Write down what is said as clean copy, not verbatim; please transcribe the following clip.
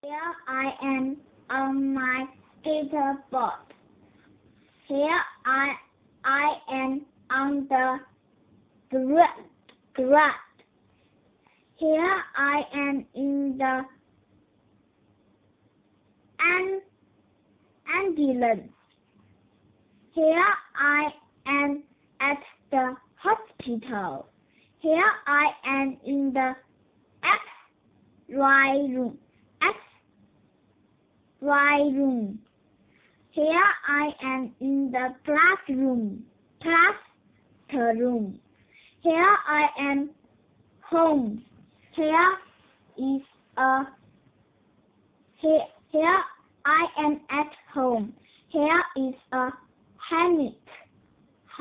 Here I am on my skateboard. Here I am on the grass. Here I am in the ambulance. Here I am at the hospital. Here I am in the X-ray room. Here I am in the classroom. Here I am home. Here I am at home. Here is a hammock.